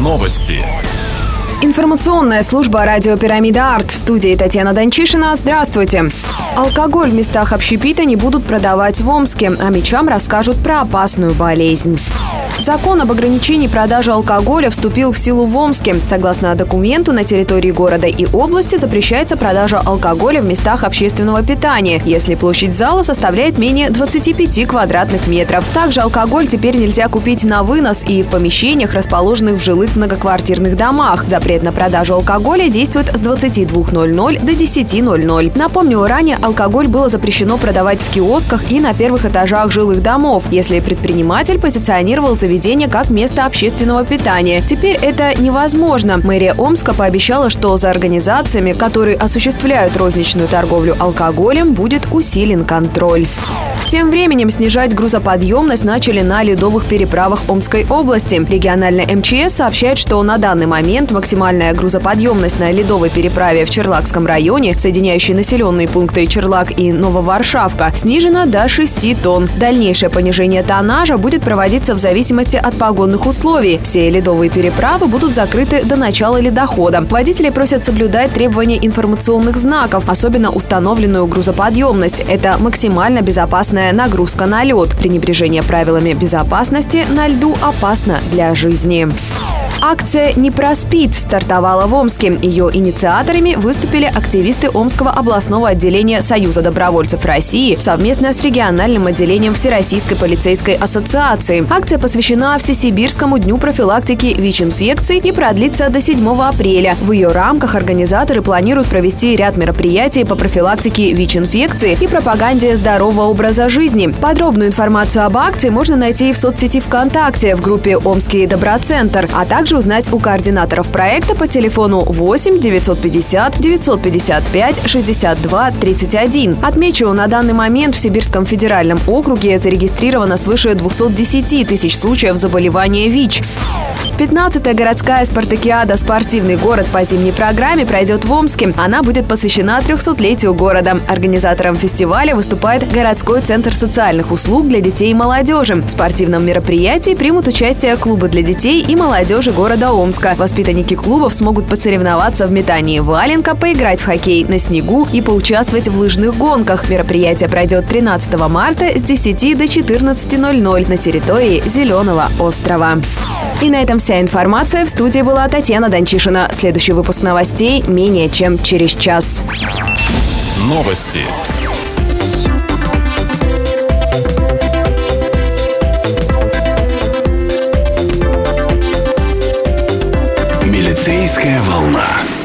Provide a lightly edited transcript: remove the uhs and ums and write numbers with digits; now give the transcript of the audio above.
Новости. Информационная служба радио «Пирамида Арт». В студии Татьяна Данчишина. Здравствуйте. Алкоголь в местах общепита не будут продавать в Омске, а мечам расскажут про опасную болезнь. Закон об ограничении продажи алкоголя вступил в силу в Омске. Согласно документу, на территории города и области запрещается продажа алкоголя в местах общественного питания, если площадь зала составляет менее 25 квадратных метров. Также алкоголь теперь нельзя купить на вынос и в помещениях, расположенных в жилых многоквартирных домах. Запрет на продажу алкоголя действует с 22:00 до 10:00. Напомню, ранее алкоголь было запрещено продавать в киосках и на первых этажах жилых домов, если предприниматель позиционировал заведение как место общественного питания. Теперь это невозможно. Мэрия Омска пообещала, что за организациями, которые осуществляют розничную торговлю алкоголем, будет усилен контроль. Тем временем снижать грузоподъемность начали на ледовых переправах Омской области. Региональный МЧС сообщает, что на данный момент максимальная грузоподъемность на ледовой переправе в Черлакском районе, соединяющей населенные пункты Черлак и Нововаршавка, снижена до 6 тонн. Дальнейшее понижение тоннажа будет проводиться в зависимости от погодных условий. Все ледовые переправы будут закрыты до начала ледохода. Водители просят соблюдать требования информационных знаков, особенно установленную грузоподъемность. Это максимально безопасная нагрузка на лед. Пренебрежение правилами безопасности на льду опасно для жизни. Акция «Не проспит» стартовала в Омске. Ее инициаторами выступили активисты Омского областного отделения Союза добровольцев России совместно с региональным отделением Всероссийской полицейской ассоциации. Акция посвящена Всесибирскому дню профилактики ВИЧ-инфекций и продлится до 7 апреля. В ее рамках организаторы планируют провести ряд мероприятий по профилактике ВИЧ-инфекции и пропаганде здорового образа жизни. Подробную информацию об акции можно найти в соцсети ВКонтакте в группе «Омский Доброцентр», а также узнать у координаторов проекта по телефону 8 950 955 62 31. Отмечу, на данный момент в Сибирском федеральном округе зарегистрировано свыше 210 тысяч случаев заболевания ВИЧ. 15-я городская спартакиада «Спортивный город» по зимней программе пройдет в Омске. Она будет посвящена 300-летию города. Организатором фестиваля выступает городской центр социальных услуг для детей и молодежи. В спортивном мероприятии примут участие клубы для детей и молодежи города Омска. Воспитанники клубов смогут посоревноваться в метании валенка, поиграть в хоккей на снегу и поучаствовать в лыжных гонках. Мероприятие пройдет 13 марта с 10 до 14:00 на территории Зеленого острова. И на этом вся информация. В студии была Татьяна Данчишина. Следующий выпуск новостей менее чем через час. Новости. Милицейская волна.